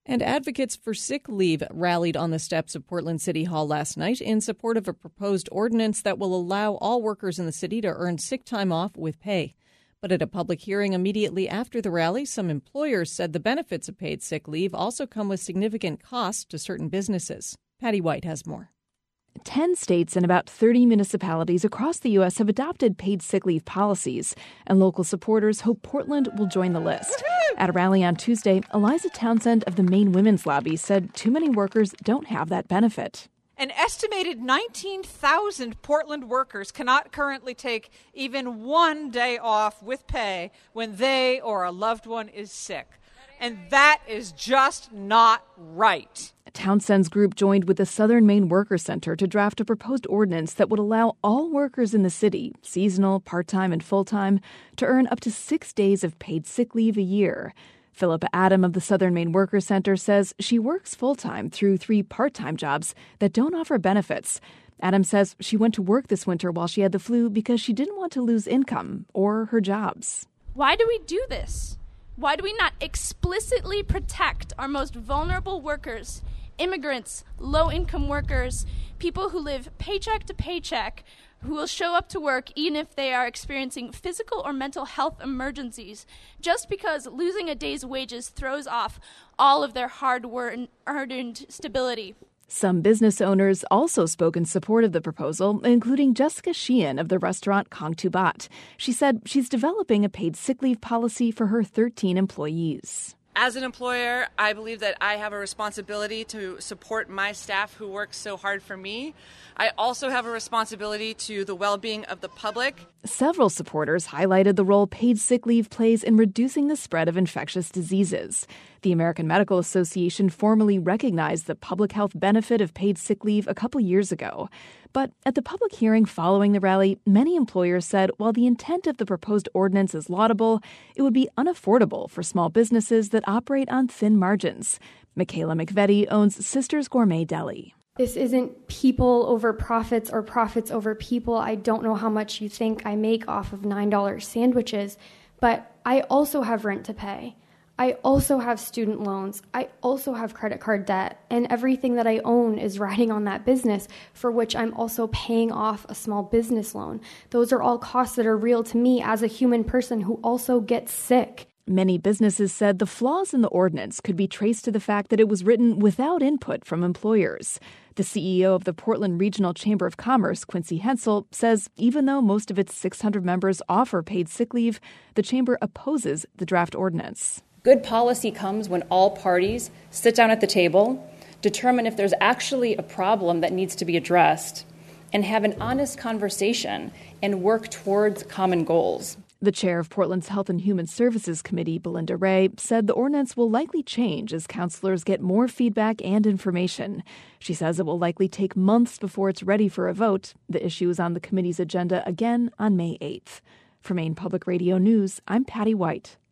And advocates for sick leave rallied on the steps of Portland City Hall last night in support of a proposed ordinance that will allow all workers in the city to earn sick time off with pay. But at a public hearing immediately after the rally, some employers said the benefits of paid sick leave also come with significant costs to certain businesses. Patty White has more. 10 states and about 30 municipalities across the U.S. have adopted paid sick leave policies, and local supporters hope Portland will join the list. At a rally on Tuesday, Eliza Townsend of the Maine Women's Lobby said too many workers don't have that benefit. An estimated 19,000 Portland workers cannot currently take even one day off with pay when they or a loved one is sick. And that is just not right. Townsend's group joined with the Southern Maine Worker Center to draft a proposed ordinance that would allow all workers in the city, seasonal, part-time, and full-time, to earn up to 6 days of paid sick leave a year. Philippa Adam of the Southern Maine Worker Center says she works full-time through 3 part-time jobs that don't offer benefits. Adam says she went to work this winter while she had the flu because she didn't want to lose income or her jobs. Why do we do this? Why do we not explicitly protect our most vulnerable workers, immigrants, low-income workers, people who live paycheck to paycheck, who will show up to work even if they are experiencing physical or mental health emergencies, just because losing a day's wages throws off all of their hard-earned stability? Some business owners also spoke in support of the proposal, including Jessica Sheehan of the restaurant Kong Tu Bat. She said she's developing a paid sick leave policy for her 13 employees. As an employer, I believe that I have a responsibility to support my staff who work so hard for me. I also have a responsibility to the well-being of the public. Several supporters highlighted the role paid sick leave plays in reducing the spread of infectious diseases. The American Medical Association formally recognized the public health benefit of paid sick leave a couple years ago. But at the public hearing following the rally, many employers said while the intent of the proposed ordinance is laudable, it would be unaffordable for small businesses that operate on thin margins. Michaela McVetti owns Sisters Gourmet Deli. This isn't people over profits or profits over people. I don't know how much you think I make off of $9 sandwiches, but I also have rent to pay. I also have student loans. I also have credit card debt, and everything that I own is riding on that business, for which I'm also paying off a small business loan. Those are all costs that are real to me as a human person who also gets sick. Many businesses said the flaws in the ordinance could be traced to the fact that it was written without input from employers. The CEO of the Portland Regional Chamber of Commerce, Quincy Hensel, says even though most of its 600 members offer paid sick leave, the chamber opposes the draft ordinance. Good policy comes when all parties sit down at the table, determine if there's actually a problem that needs to be addressed, and have an honest conversation and work towards common goals. The chair of Portland's Health and Human Services Committee, Belinda Ray, said the ordinance will likely change as counselors get more feedback and information. She says it will likely take months before it's ready for a vote. The issue is on the committee's agenda again on May 8th. For Maine Public Radio News, I'm Patty White.